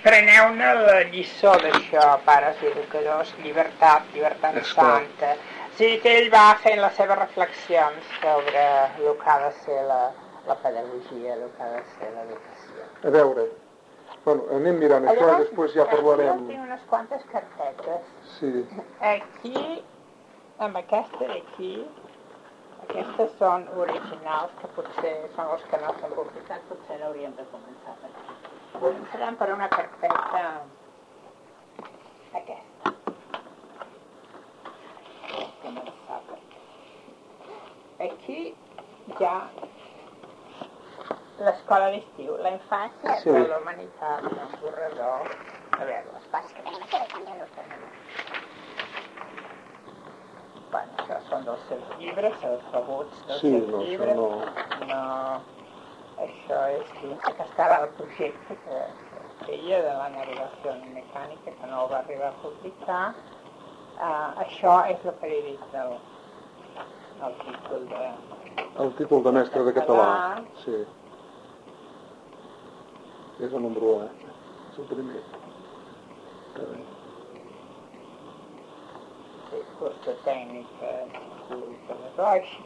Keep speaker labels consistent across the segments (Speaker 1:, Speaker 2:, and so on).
Speaker 1: Preneu-ne la lliçó d'això, pares i educadors, llibertat santa. O sigui que ell va fent les seves reflexions sobre el que ha de ser la pedagogia, el que ha de ser l'educació.
Speaker 2: A veure, bueno, anem mirant això i després ja parlarem.
Speaker 1: Aquí tinc unes quantes carpetes.
Speaker 2: Sí.
Speaker 1: Aquí, amb aquesta d'aquí, aquestes són originals, que potser són els que no s'han publicat, potser n'hauríem de començar per aquí. Començarem per una carpeta aquesta. Començar per aquí. Aquí hi ha l'escola d'estiu, la infància de la humanitat, l'esborrador. A veure, les pàgines també no tenen. Bueno, això són dels seus llibres, els rebuts dels seus llibres. No, això és que estava el projecte que feia de la navegació mecànica, que no el va arribar a publicar. Això és el que he dit del títol de...
Speaker 2: El títol de mestre de català, sí. És el número 1, és el primer.
Speaker 1: Sí, curs de tècnica pedagògic.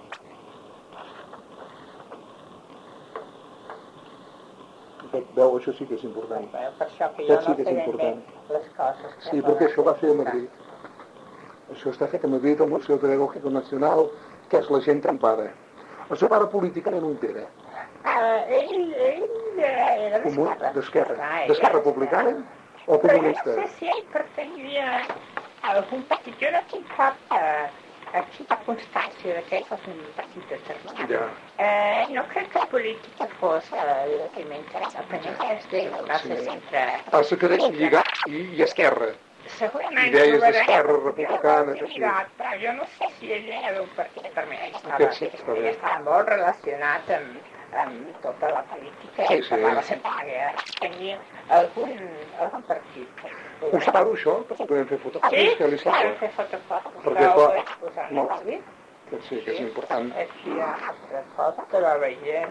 Speaker 2: Veu, això sí que és important.
Speaker 1: Per això que jo no sé ben bé les coses.
Speaker 2: Sí, perquè això va fer a Madrid. Això està fet a Madrid al Museu Pedagógico Nacional, que és la gent trempada. El seu pare políticament on era?
Speaker 1: Ell era d'esquerra.
Speaker 2: D'esquerra republicana o comunista?
Speaker 1: Però jo no sé si ell pertanyia a algun partit. Jo no tinc cap constància que ell fos un partit determinat. No crec que política fos el que m'interessa. És d'ell, no sé sempre...
Speaker 2: Passa que deixa lligat i esquerra.
Speaker 1: Segurament
Speaker 2: idees d'esquerra republicana.
Speaker 1: Però jo no sé si ell era d'un partit determinat. Estava molt relacionat amb tota la política. Ell parlava sempre que tenia algun partit.
Speaker 2: Us paro això? Perquè podem fer fotocòpies?
Speaker 1: Sí, podem fer fotocòpies.
Speaker 2: Perquè sí, que és important.
Speaker 1: Aquí hi ha altra cosa que va veient.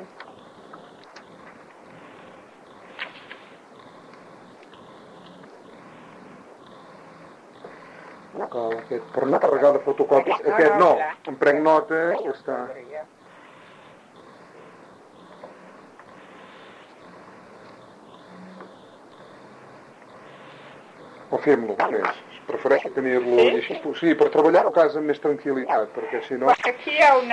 Speaker 2: Per no carregar de fotocòpies, aquest no, em prenc nota, està. O fem-lo, prefereixo tenir-lo així. Sí, per treballar a casa amb més tranquil·litat, perquè si no...
Speaker 1: Aquí hi ha un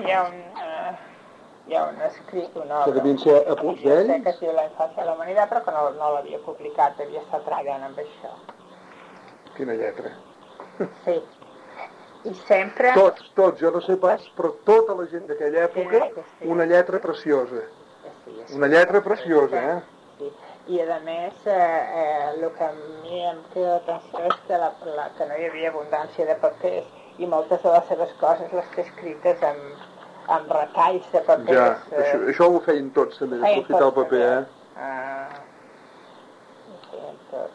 Speaker 1: escrit, una obra.
Speaker 2: Que devien ser apunts d'ells?
Speaker 1: Jo sé que es diu La infància de la humanitat, però que no l'havia publicat, havia estat treballant amb això.
Speaker 2: Quina lletra.
Speaker 1: Sí. I sempre...
Speaker 2: Tots, jo no sé pas, però tota la gent d'aquella època, una lletra preciosa. Una lletra preciosa,
Speaker 1: Sí. I a més, el que a mi em queda l'atenció és que no hi havia abundància de papers i moltes de les seves coses les té escrites amb retalls de papers.
Speaker 2: Ja, això ho feien tots també, d'aprofitar el paper,
Speaker 1: Ho feien tots.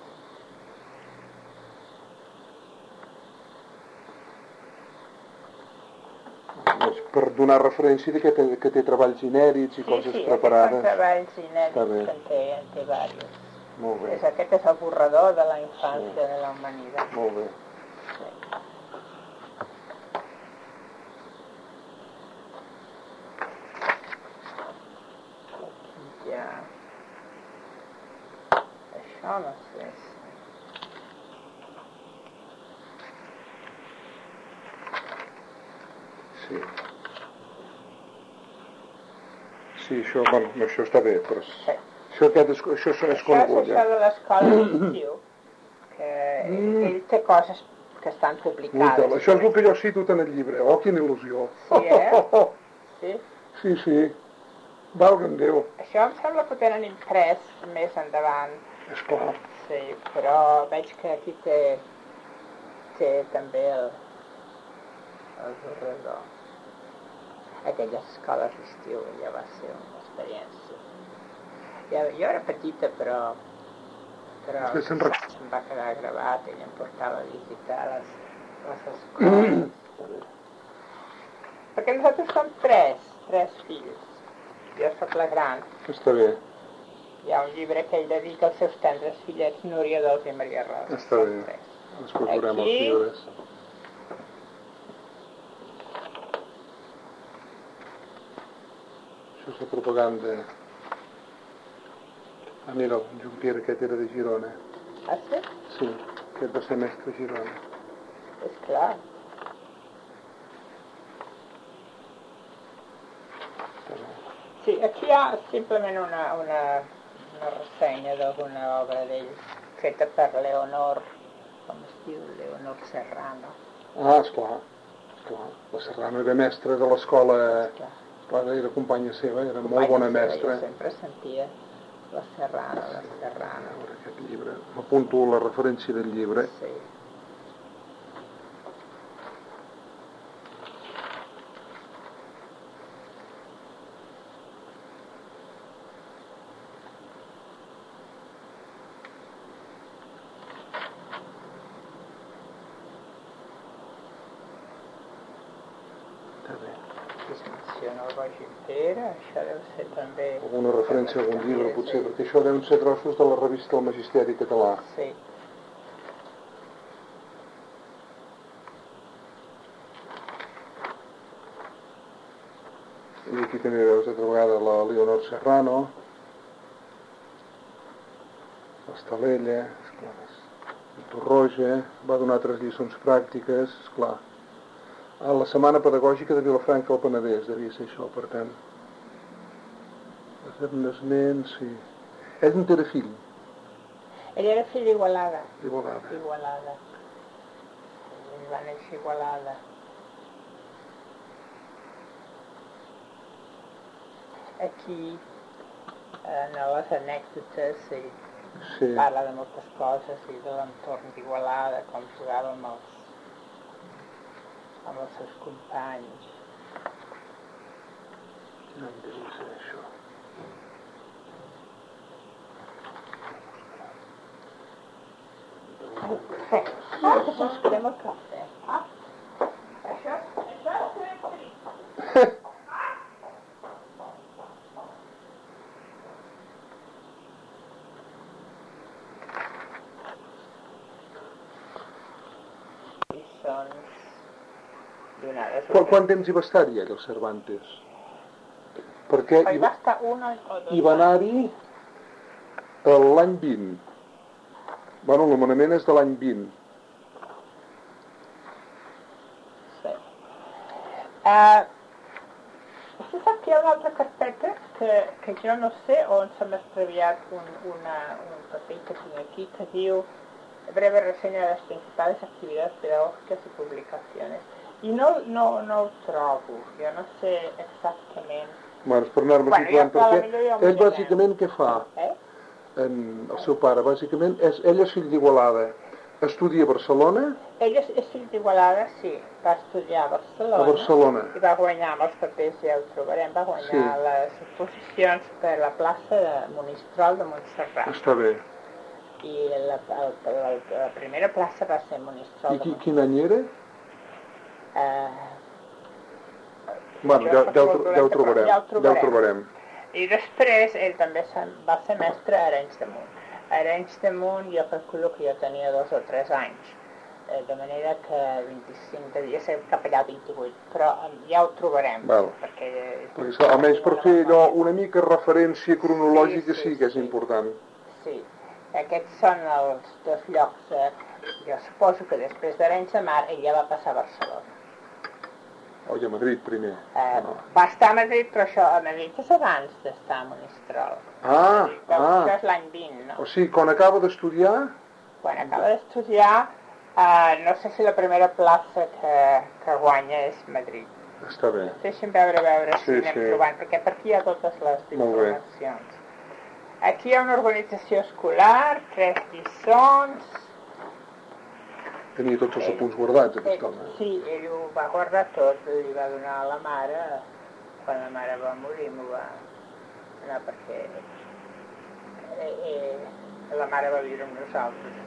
Speaker 2: Per donar referència que té treballs inèdits i coses preparades.
Speaker 1: Sí, treballs inèdits que en té diversos.
Speaker 2: Molt bé.
Speaker 1: Aquest és el borrador de la infància de la humanitat.
Speaker 2: Molt bé.
Speaker 1: Aquí ja... Això no sé si...
Speaker 2: Sí. Sí, això està bé, però... Això és conegut,
Speaker 1: ja. Això és això de l'escola d'estiu, que ell té coses que estan publicades.
Speaker 2: Això és el que jo cito en el llibre. Oh, quina il·lusió.
Speaker 1: Sí,
Speaker 2: Sí? Sí. Valga'm Déu.
Speaker 1: Això em sembla que ho tenen imprès més endavant.
Speaker 2: Esclar.
Speaker 1: Sí, però veig que aquí té també el borrador. Aquelles escoles d'estiu ja va ser una experiència. Jo era petita, però
Speaker 2: se'n
Speaker 1: va quedar gravat i em portava a visitar les escoles. Perquè nosaltres som tres fills. Jo sóc la gran.
Speaker 2: Està bé.
Speaker 1: Hi ha un llibre que ell dedica als seus tendres fillets, Núria Dols i Maria Rosa.
Speaker 2: Està bé, després veurem els llibres. Això és la propaganda. Ah, mira, el Junquera aquest era de Girona.
Speaker 1: Ah, sí?
Speaker 2: Sí, aquest va ser mestre a Girona.
Speaker 1: És clar. Sí, aquí hi ha simplement una ressenya d'alguna obra d'ell feta per Leonor, com es diu, Leonor Serrano.
Speaker 2: Ah, esclar. La Serrano era mestra de l'escola, era companya seva, era molt bona mestra.
Speaker 1: Jo sempre sentia la Serrano.
Speaker 2: A veure aquest llibre, m'apunto la referència del llibre.
Speaker 1: Sí. Això deu ser també...
Speaker 2: Alguna referència a algun llibre, potser, perquè això deuen ser trossos de la revista del Magisteri Català.
Speaker 1: Sí.
Speaker 2: I aquí també veus altra vegada la Leonor Serrano, l'Estalella, el Torroja, va donar 3 lliçons pràctiques, esclar. A la Setmana Pedagògica de Vilafranca al Penedès, devia ser això, per tant. Va fer un esment, sí. Ell no era fill?
Speaker 1: Ell era fill d'Igualada.
Speaker 2: Igualada.
Speaker 1: Ell va néixer a Igualada. Aquí, en les anècdotes, ell parla de moltes coses i de l'entorn d'Igualada, com jugava amb els seus companys.
Speaker 2: No em devia ser això.
Speaker 1: Que se'ns crema el cafè. Això és trist.
Speaker 2: Quant temps hi va estar-hi ell, el Cervantes? Perquè
Speaker 1: hi va estar un o 2 anys.
Speaker 2: Hi va anar-hi l'any 20. Bueno, el nomenament és de l'any 20.
Speaker 1: Sí. Vostè sap que hi ha una altra carpeta que jo no sé on s'ha extraviat un paper que tinc aquí que diu breve reseña de las principales actividades pedagógicas y publicaciones. I no ho trobo, jo no sé exactament...
Speaker 2: Bueno, és per anar-me situant, perquè ell bàsicament què fa? El seu pare, bàsicament, ell és fill d'Igualada, estudia a Barcelona?
Speaker 1: Ell és fill d'Igualada, sí, va estudiar a
Speaker 2: Barcelona.
Speaker 1: I va guanyar amb els papers, ja ho trobarem, va guanyar les oposicions per la plaça de Monistrol de Montserrat.
Speaker 2: Està bé.
Speaker 1: I la primera plaça va ser Monistrol de Montserrat.
Speaker 2: I quin any era? Bueno, ja ho trobarem.
Speaker 1: I després ell també va ser mestre a Arenys de Munt. A Arenys de Munt jo calculo que jo tenia 2 o 3 anys, de manera que 25 devia ser cap allà 28, però ja ho trobarem. Perquè
Speaker 2: almenys per fer allò una mica referència cronològica sí que és important.
Speaker 1: Sí, aquests són els 2 llocs. Jo suposo que després d'Arenys de Mar ell ja va passar a Barcelona.
Speaker 2: O a Madrid primer?
Speaker 1: Va estar a Madrid, però això a Madrid és abans d'estar a Monistrol. Això és l'any 20, no?
Speaker 2: O sigui, quan acaba d'estudiar?
Speaker 1: Quan acaba d'estudiar, no sé si la primera plaça que guanya és Madrid.
Speaker 2: Està bé.
Speaker 1: Deixa'm veure si anem trobant, perquè per aquí hi ha totes les informacions. Aquí hi ha una organització escolar, 3 lliçons...
Speaker 2: Tenia tots els apunts guardats, aquest home.
Speaker 1: Sí, ell ho va guardar tot, li va donar a la mare, quan la mare va morir m'ho va donar perquè la mare va viure amb nosaltres.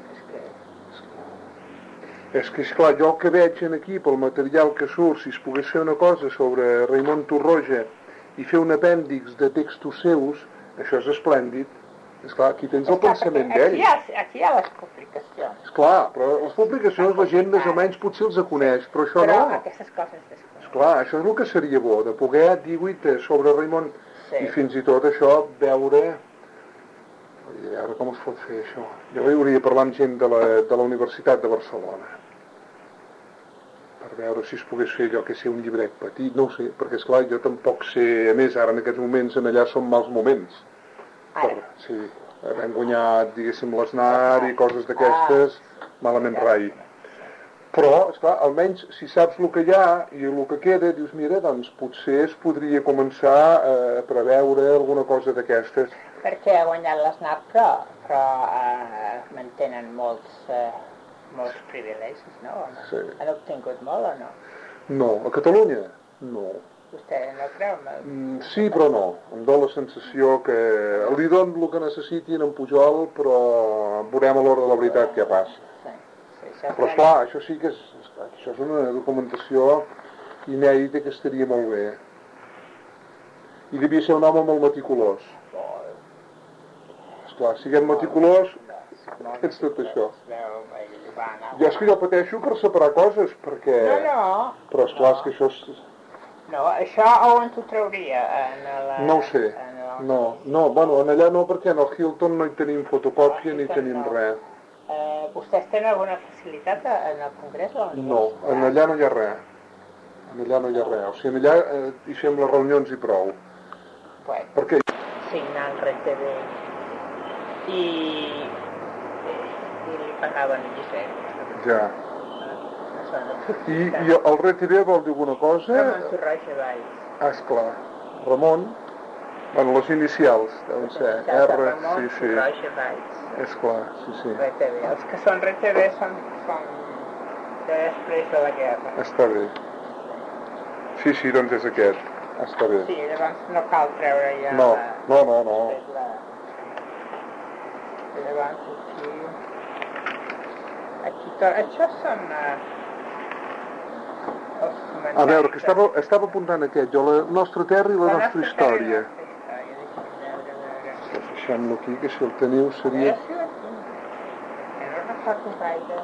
Speaker 2: És que, esclar, jo el que veig aquí, pel material que surt, si es pogués fer una cosa sobre Raimon Torroja i fer un apèndix de textos seus, això és esplèndid. Esclar, aquí tens el pensament d'ell.
Speaker 1: Aquí hi ha les publicacions.
Speaker 2: Esclar, però les publicacions la gent més o menys potser els coneix, però això no.
Speaker 1: Però aquestes coses desconeix.
Speaker 2: Esclar, això és el que seria bo, de poder dir sobre Raimon i fins i tot això veure com es pot fer això. Jo hauria de parlar amb gent de la Universitat de Barcelona per veure si es pogués fer allò que sé un llibret petit, no ho sé, perquè esclar jo tampoc sé, a més ara en aquests moments en allà són mals moments. Sí, hem guanyat, diguéssim, l'Snar i coses d'aquestes, malament rai. Però, esclar, almenys si saps el que hi ha i el que queda, dius, mira, doncs potser es podria començar a preveure alguna cosa d'aquestes.
Speaker 1: Perquè ha guanyat l'Snar, però mantenen molts privilegis, no?
Speaker 2: Sí.
Speaker 1: Han obtingut molt o no?
Speaker 2: No, a Catalunya, no.
Speaker 1: Vostè no creu?
Speaker 2: Sí, però no. Em dóna la sensació que li dono el que necessitin en Pujol, però veurem a l'hora de la veritat què passa. Però esclar, això sí que això és una documentació inèdita que estaria molt bé. I devia ser un home molt meticulós. Esclar, siguem meticulós, tens tot això. Jo és que jo pateixo per separar coses, perquè...
Speaker 1: No.
Speaker 2: Però esclar, és que això és...
Speaker 1: No, això on t'ho trauria?
Speaker 2: No ho sé. No, bueno, en allà no, perquè en el Hilton no hi tenim fotocòpia ni tenim res.
Speaker 1: Vostès tenen alguna facilitat en el Congrés o no?
Speaker 2: No, en allà no hi ha res. En allà no hi ha res. O sigui, en allà hi fem les reunions i prou.
Speaker 1: Bueno,
Speaker 2: perquè...
Speaker 1: signant RTV i li pagaven llicències.
Speaker 2: Ja. I el RTV vol dir alguna cosa?
Speaker 1: Ramon Torroja Valls.
Speaker 2: Ah, esclar. Ramon, bueno, les inicials deuen ser. R, sí.
Speaker 1: Torroja Valls.
Speaker 2: És clar, sí.
Speaker 1: RTV. Els que són RTV són de després de la guerra.
Speaker 2: Està bé. Sí, doncs és aquest. Està bé.
Speaker 1: Sí, llavors no cal treure ja...
Speaker 2: No. Llavors
Speaker 1: aquí... Això són...
Speaker 2: A veure, que estava apuntant aquest, jo, la nostra terra i la nostra història. Deixem-lo aquí, que si el teniu seria...
Speaker 1: No recordo gaire.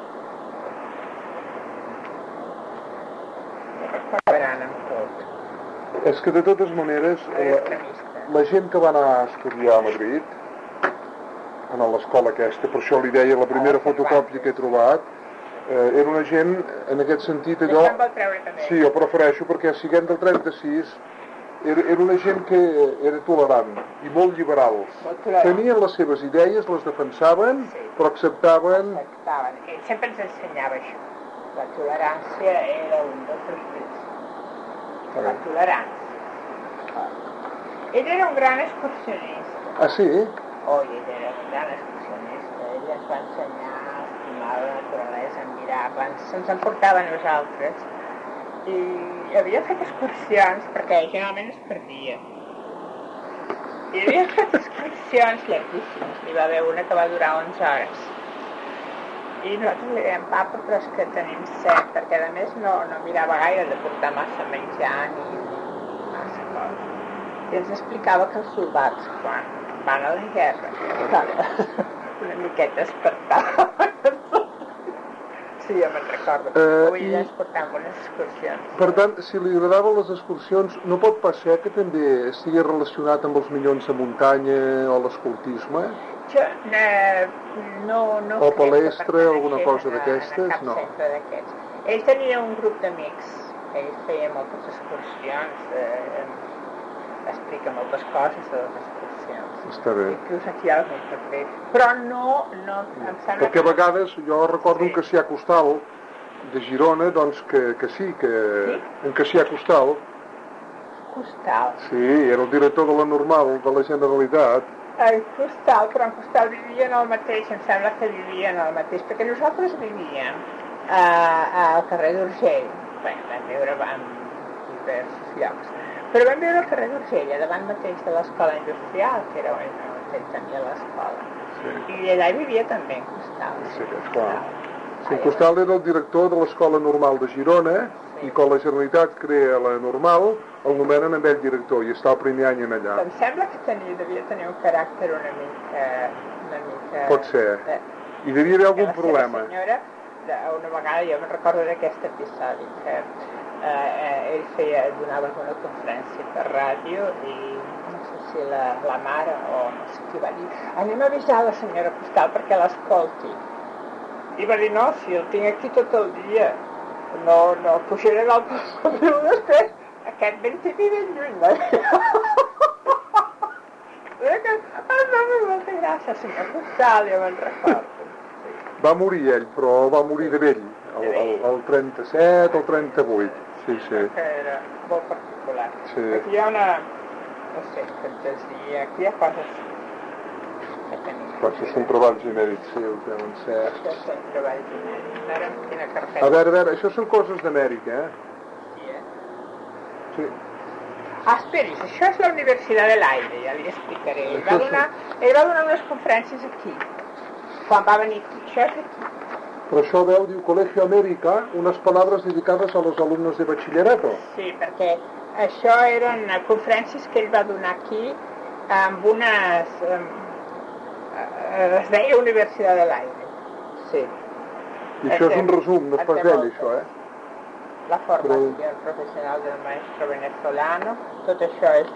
Speaker 1: No recordo amb tot.
Speaker 2: És que de totes maneres, la gent que va anar a estudiar a Madrid, a l'escola aquesta, per això li deia la primera fotocòpia que he trobat, era una gent, en aquest sentit, allò...
Speaker 1: Això em vol treure també.
Speaker 2: Sí, jo prefereixo, perquè siguent del 36, era una gent que era tolerant i molt liberals. Tenien les seves idees, les defensaven, però acceptaven...
Speaker 1: Sempre ens ensenyava això. La tolerància era un dels seus principis. La tolerància. Ell era un gran excursionista.
Speaker 2: Ah, sí?
Speaker 1: Ell era un gran excursionista. Ell ens va ensenyar a estimar la naturalesa, a mirar-la. Ens en portava a nosaltres. I havia fet excursions, perquè generalment es perdia. I havia fet excursions llarguíssimes. Hi va haver una que va durar 11 hores. I nosaltres li dèiem, papa, però és que tenim set, perquè a més no mirava gaire de portar massa menjar ni massa cosa. I ens explicava que els soldats, quan van a la guerra, una miqueta espartaven. Sí, jo me'n recordo. Avui ja ens portàvem unes excursions.
Speaker 2: Per tant, si li agradaven les excursions, no pot pas ser que també estigui relacionat amb els minyons de muntanya o l'escoltisme? No
Speaker 1: o
Speaker 2: palestra, alguna cosa d'aquestes?
Speaker 1: No. Cap centre d'aquests. Ell tenia un grup d'amics. Ell feia moltes excursions, explica moltes coses de les excursions.
Speaker 2: Està bé.
Speaker 1: Inclús aquí al també. Però no em sembla...
Speaker 2: Perquè a vegades jo recordo que Cassià Costal de Girona, doncs que sí, que en Cassià Costal.
Speaker 1: Costal?
Speaker 2: Sí, era el director de la Normal de la Generalitat.
Speaker 1: En Costal, però en Costal vivien el mateix, em sembla que vivien el mateix, perquè nosaltres vivíem al carrer d'Urgell. Bé, vam viure en diversos llocs. Però vam viure al carrer d'Urgell, davant mateix de l'escola industrial, que era on ell tenia l'escola.
Speaker 2: Sí.
Speaker 1: I allà hi vivia també en Costal.
Speaker 2: Sí, clar. Sí, Costal era el director de l'escola normal de Girona, i quan la Generalitat crea la normal, el nomenen amb ell director i està el primer any en allà.
Speaker 1: Em sembla que devia tenir un caràcter una mica...
Speaker 2: Pot ser. I devia haver algun problema.
Speaker 1: La senyora, una vegada jo me'n recordo d'aquest episodi, que ell donava una conferència per ràdio i no sé si la mare o no sé qui va dir anem a avisar la senyora Postal perquè l'escolti. I va dir, no, si el tinc aquí tot el dia, no pujaré d'altre riu després, aquest vent té ben lluny, va dir. No va fer gràcia, senyor Postal, ja me'n recordo.
Speaker 2: Va morir ell, però va morir de vell, el 37 o el 38. Sí.
Speaker 1: Que era molt particular.
Speaker 2: Sí.
Speaker 1: Aquí hi ha una, no sé, fantasia, aquí hi ha coses que tenim.
Speaker 2: Potser són treballs inèdits seus, deuen ser.
Speaker 1: Això són treballs inèdits. Ara quina carpeta.
Speaker 2: A veure, això són coses d'Amèrica,
Speaker 1: Sí,
Speaker 2: Sí.
Speaker 1: Esperis, això és la Universitat de l'Aire, ja li explicaré. Ell va donar unes conferències aquí, quan va venir aquí. Això és aquí.
Speaker 2: Però això veu, diu Colegio América, unes paraules dedicades a los alumnos de batxillerato.
Speaker 1: Sí, perquè això eren conferències que ell va donar aquí amb unes... es deia Universitat de l'Aire. Sí.
Speaker 2: I això és un resum, no és pas d'ell, això,
Speaker 1: La formació professional del maestro venezolano, tot això és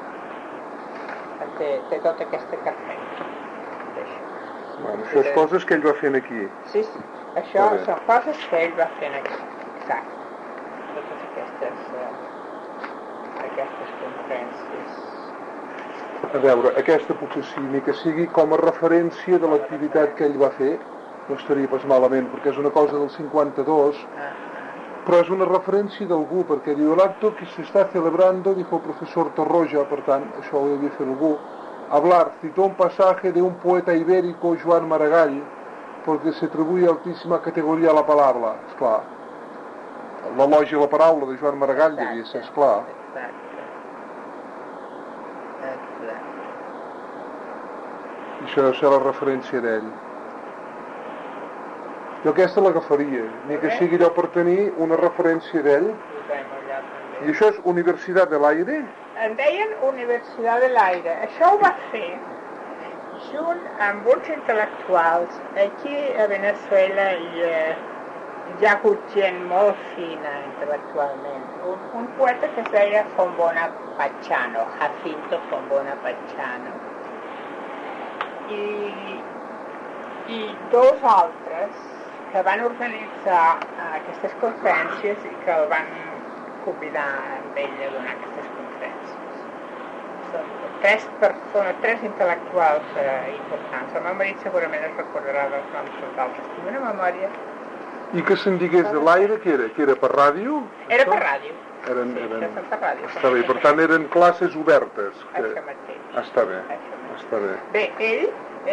Speaker 1: aquí. Té tota aquesta carpeta.
Speaker 2: Bueno, això és coses que ell va fent aquí.
Speaker 1: Sí, això són coses que ell va fent aquí. Exacte. Totes aquestes conferències.
Speaker 2: A veure, aquesta potser sí, ni que sigui com a referència de l'activitat que ell va fer, no estaria pas malament, perquè és una cosa del 52, però és una referència d'algú, perquè diu, el acto que se está celebrando, dijo el profesor Torroja, per tant, això ho devia fer algú, hablar, citó un pasaje de un poeta ibérico, Joan Maragall, porque se atribuye altíssima categoria a la paraula. Esclar, l'elogi a la paraula de Joan Maragall devia ser, esclar. Això deu ser la referència d'ell. Jo aquesta l'agafaria, ni que sigui allò per tenir una referència d'ell. I això és Universitat de l'Aire?
Speaker 1: En deien Universitat de l'Aire. Això ho va fer junt amb uns intel·lectuals. Aquí a Venezuela hi ha hagut gent molt fina intel·lectualment. Un poeta que es deia Fombona Pachano, Jacinto Fombona Pachano. I dos altres que van organitzar aquestes conferències i que el van convidar amb ell a donar aquestes conferències. Són tres intel·lectuals importants. El meu marit segurament es recordarà dels noms dels altres. Tinc una memòria.
Speaker 2: I que se'n digués de l'Aire, que era per ràdio?
Speaker 1: Era per ràdio.
Speaker 2: Eren...
Speaker 1: Per ràdio.
Speaker 2: Està bé, per tant eren classes obertes.
Speaker 1: Això mateix.
Speaker 2: Està bé, està bé.
Speaker 1: Bé, ell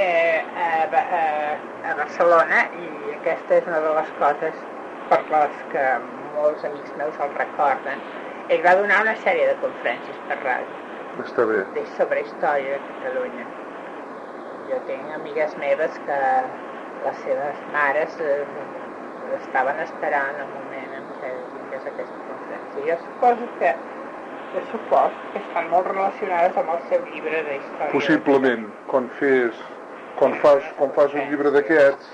Speaker 1: a Barcelona, i aquesta és una de les coses per les que molts amics meus el recorden, ell va donar una sèrie de conferències per ràdio.
Speaker 2: Està bé.
Speaker 1: Sobre història de Catalunya. Jo tinc amigues meves que les seves mares estaven esperant el moment en què vingués aquesta conferència. Jo suposo que estan molt relacionades amb el seu llibre d'història.
Speaker 2: Possiblement, quan fas un llibre d'aquests...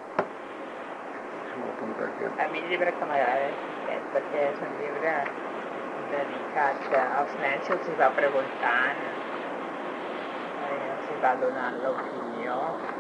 Speaker 1: A mi el llibre que m'agrada és aquest, perquè és un llibre dedicat als nens i els hi va preguntant, els hi va donant l'opinió,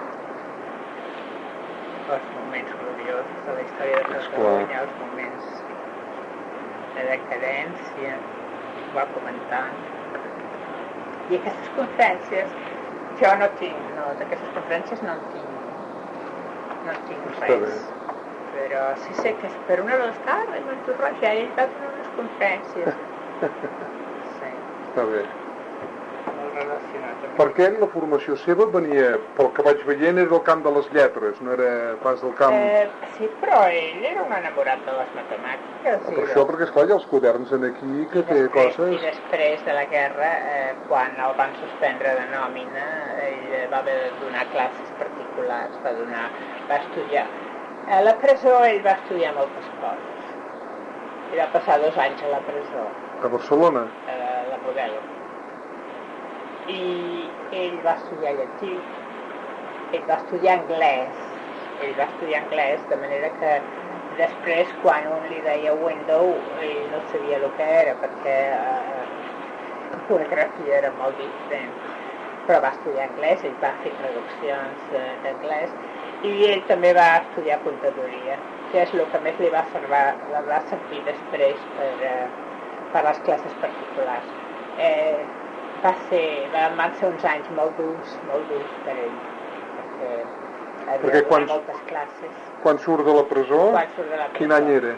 Speaker 1: els moments gloriosos de la història de Catalunya, els moments de decadència, va comentant. I aquestes conferències, jo d'aquestes conferències no en tinc res. Però sí sé que és per una de les cares, i Montorroja, ell va donar unes conferències. Sí.
Speaker 2: Està bé.
Speaker 1: Molt relacionat.
Speaker 2: Perquè ell, la formació seva venia, pel que vaig veient, era del camp de les lletres, no era pas del camp...
Speaker 1: Sí, però ell era un enamorat de les matemàtiques.
Speaker 2: Per això, perquè esclar, hi ha els quaderns en aquí que té coses...
Speaker 1: I després de la guerra, quan el van suspendre de nòmina, ell va haver de donar classes particulars, va estudiar. A la presó ell va estudiar moltes coses. i va passar 2 anys a la presó.
Speaker 2: A Barcelona?
Speaker 1: A la Model. I ell va estudiar llatí, ell va estudiar anglès, de manera que després, quan un li deia window, ell no sabia el que era, perquè l'ortografia era molt diferent. Però va estudiar anglès, ell va fer traduccions d'anglès, i ell també va estudiar contadoria, que és el que més li va servir després per les classes particulars. Van ser uns anys molt durs per ell, perquè havia moltes classes.
Speaker 2: Quan surt de la presó? Quin any era?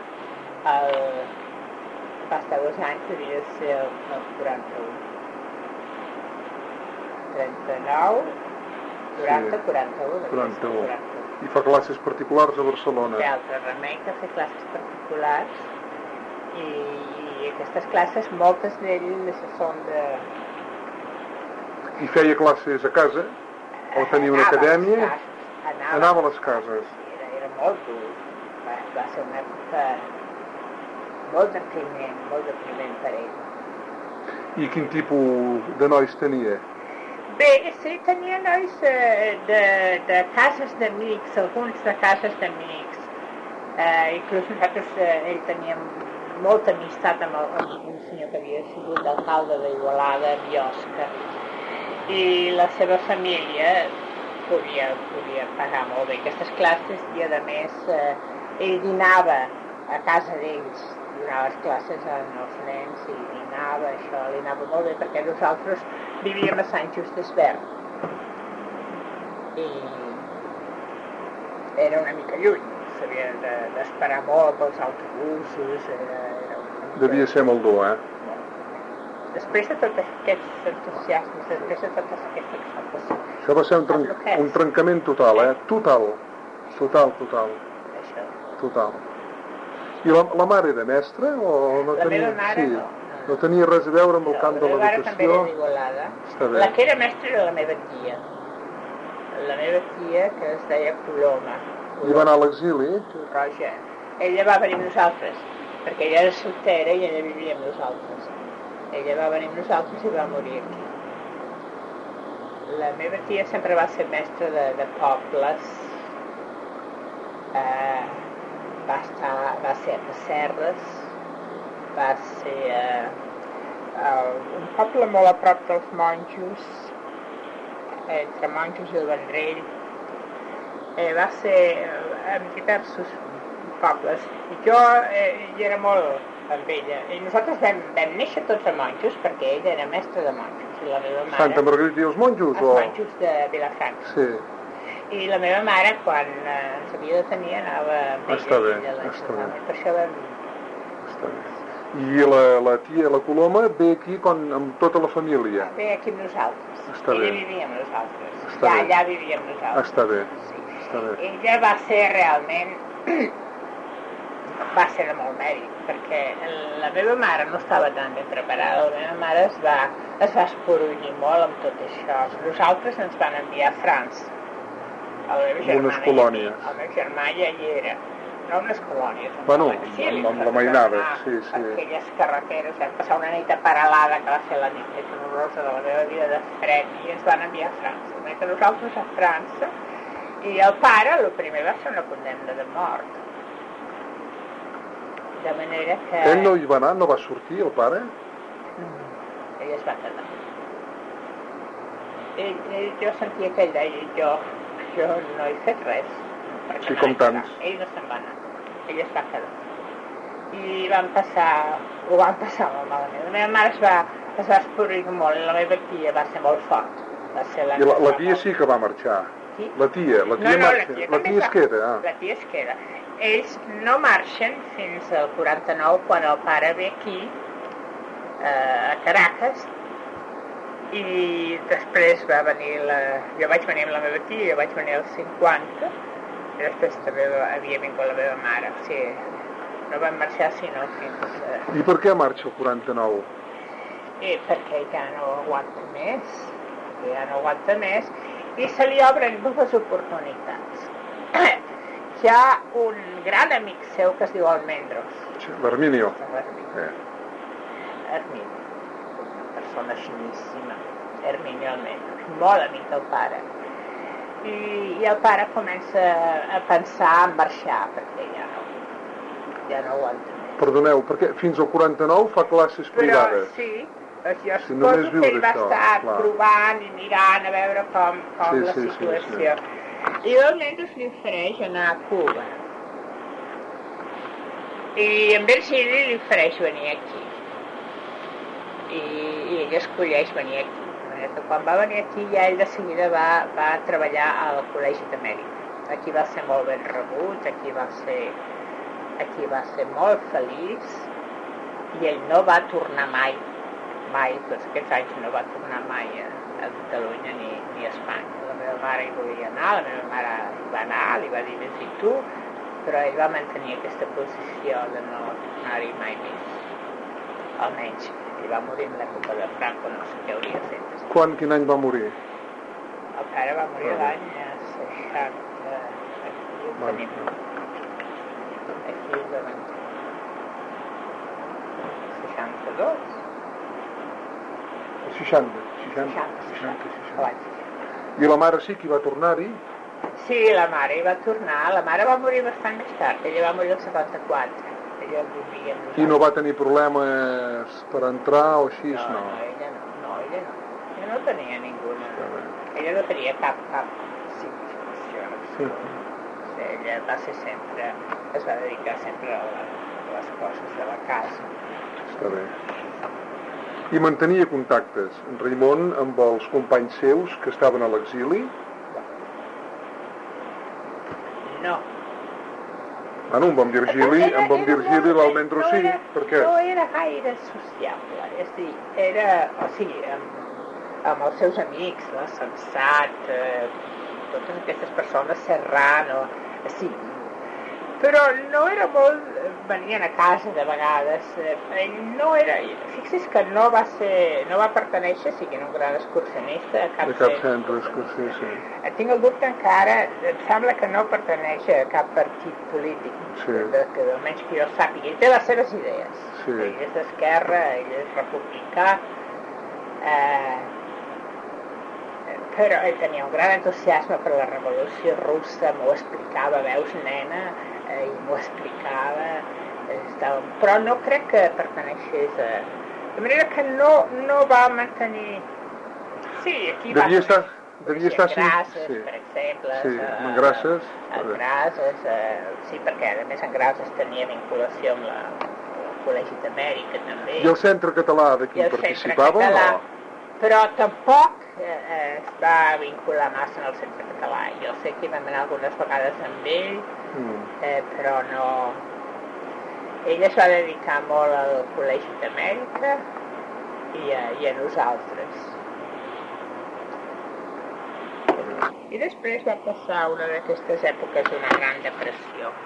Speaker 1: Va estar 2 anys, devia ser el 41. 39, 40, 41.
Speaker 2: 41. I fa classes particulars a Barcelona.
Speaker 1: Té altre remei que fer classes particulars, i aquestes classes, moltes d'ells són de...
Speaker 2: I feia classes a casa? O tenia una acadèmia? Anava a les cases.
Speaker 1: Era molt dur. Va ser una època molt depriment per ell.
Speaker 2: I quin tipus de nois tenia?
Speaker 1: Bé, sí, tenia nois de cases d'amics, alguns de cases d'amics. Inclús nosaltres, ell tenia molta amistat amb un senyor que havia sigut alcalde d'Igualada, Biosca. I la seva família podia pagar molt bé aquestes classes, i a més ell dinava a casa d'ells, donava les classes als nens i dinava, això li anava molt bé, perquè nosaltres vivíem a Sant Just Desvern i era una mica lluny, s'havia d'esperar molt pels autobusos,
Speaker 2: devia ser molt dur,
Speaker 1: Després de tots aquests entusiasmes, després de totes aquestes exaltacions.
Speaker 2: Això va ser un trencament total, Total.
Speaker 1: Això.
Speaker 2: Total. I la mare era mestra? O no
Speaker 1: la
Speaker 2: tenia...
Speaker 1: meva mare no.
Speaker 2: No tenia res a veure amb el camp de l'educació?
Speaker 1: La meva mare també era d'Igualada. La que era mestra era la meva tia. La meva tia, que es deia Coloma.
Speaker 2: I va anar a l'exili?
Speaker 1: Roja. Ella va venir amb nosaltres, perquè ella era soltera i ella vivia amb nosaltres. Ella va venir amb nosaltres i va morir aquí. La meva tia sempre va ser mestra de pobles. Va ser a Casserres, va ser un poble molt a prop dels Monjos, entre Monjos i el Vendrell. Va ser en diversos pobles. I jo hi era molt amb ella. I nosaltres vam néixer tots a Monjos, perquè ella era mestra de Monjos. I la meva mare...
Speaker 2: Santa Margarita i els Monjos?
Speaker 1: Els Monjos de Vilafranca.
Speaker 2: Sí.
Speaker 1: I la meva mare, quan ens havia de tenir, anava amb ella.
Speaker 2: Està bé.
Speaker 1: Per això vam...
Speaker 2: Està bé. I la tia, la Coloma, ve aquí amb tota la família?
Speaker 1: Ve aquí amb nosaltres.
Speaker 2: Està bé.
Speaker 1: Ella vivia amb nosaltres.
Speaker 2: Està bé.
Speaker 1: Allà vivia amb nosaltres.
Speaker 2: Està bé.
Speaker 1: Sí.
Speaker 2: Està bé.
Speaker 1: Ella va ser realment... va ser de molt mèrit, perquè la meva mare no estava tan ben preparada. La meva mare es va esporullir molt amb tot això. Nosaltres ens van enviar a França.
Speaker 2: Unes colònies.
Speaker 1: El meu germà ja hi era. No unes colònies.
Speaker 2: Bueno, amb la mainada, sí.
Speaker 1: Aquelles carreteres, vam passar una nit aparelada, que va ser la nit més horrorosa de la meva vida de fred, i ens van enviar a França. Mentre nosaltres a França, i el pare, el primer va ser una condemna de mort. De manera que...
Speaker 2: Ell no hi va anar? No va sortir, el pare?
Speaker 1: Ell es va quedar. Jo sentia que ell deia, jo no he fet res.
Speaker 2: Sí, com tants.
Speaker 1: Ell no se'n va anar. Ell es va quedar. I ho van passar molt malament. La meva mare es va esporrir molt, i la meva tia va ser molt fort.
Speaker 2: I la tia sí que va marxar?
Speaker 1: Qui?
Speaker 2: La tia marxa. La tia es queda,
Speaker 1: La tia es queda. Ells no marxen fins al 49, quan el pare ve aquí, a Caracas, i després va venir jo vaig venir amb la meva tia, jo vaig venir al 50, i després també havia vingut la meva mare. O sigui, no van marxar sinó fins...
Speaker 2: I per què marxa el 49?
Speaker 1: Perquè ja no aguanta més, i se li obren moltes oportunitats. conèixer un gran amic seu que es diu Almendros.
Speaker 2: Sí, l'Herminio.
Speaker 1: Herminio, una persona finíssima, Herminio Almendros, molt amic del pare. I el pare comença a pensar en marxar, perquè ja no aguanta més.
Speaker 2: Perdoneu, perquè fins al 49 fa classes privades.
Speaker 1: Però sí, jo suposo que ell va estar provant i mirant a veure com la situació. I almenys li ofereix anar a Cuba. I en Virgili li ofereix venir aquí. I ell escolleix venir aquí. Quan va venir aquí ja ell de seguida va treballar al Col·legi d'Amèrica. Aquí va ser molt ben rebut, aquí va ser molt feliç i ell no va tornar mai, tots aquests anys no va tornar mai a Catalunya ni a Espanya. La meva mare hi volia anar, la meva mare hi va anar, li va dir vés-hi tu, però ell va mantenir aquesta posició de no tornar-hi mai més, almenys. I va morir en l'època de Franco, no sé què hauria fet.
Speaker 2: Quin any va morir?
Speaker 1: El pare va morir l'any 60. Aquí ho tenim. Aquí ho tenim. 62? 60.
Speaker 2: I la mare sí que hi va tornar-hi?
Speaker 1: Sí, la mare hi va tornar. La mare va morir bastant més tard. Ella va morir el 74. Ella vivia amb nosaltres.
Speaker 2: I no va tenir problemes per entrar o així?
Speaker 1: No, ella no. Ella no tenia ninguna. Ella no tenia cap significació. Ella va ser sempre, es va dedicar sempre a les coses de la casa.
Speaker 2: Està bé. I mantenia contactes, en Raimon, amb els companys seus que estaven a l'exili?
Speaker 1: No.
Speaker 2: Bueno, amb en Virgili l'Almendro sí, per què?
Speaker 1: No era gaire sociable, és a dir, amb els seus amics, la Sensat, totes aquestes persones, Serrano, sí, però no era molt, venien a casa de vegades, ell no era, fixi's que no va pertenèixer, sí que era un gran excursionista, a cap
Speaker 2: centre d'excursió, sí.
Speaker 1: Tinc el dubte encara, em sembla que no perteneix a cap partit polític, que almenys que jo sàpiga, ell té les seves idees, ell és d'esquerra, ell és republicà, però ell tenia un gran entusiasme per la revolució russa, m'ho explicava, veus, nena, i m'ho explicava, però no crec que perteneixés a... De manera que no va mantenir... Sí, aquí
Speaker 2: devia estar
Speaker 1: Grases, per exemple.
Speaker 2: Sí, en Grases.
Speaker 1: En Grases, sí, perquè a més en Grases tenia vinculació amb el Col·legi d'Amèrica, també.
Speaker 2: I el Centre Català d'aquí participava o no?
Speaker 1: Però tampoc es va vincular massa en el Centre Català. Jo sé que hi vam anar algunes vegades amb ell, però no... Ell es va dedicar molt al Col·legi d'Amèrica i a nosaltres. I després va passar una d'aquestes èpoques d'una gran depressió.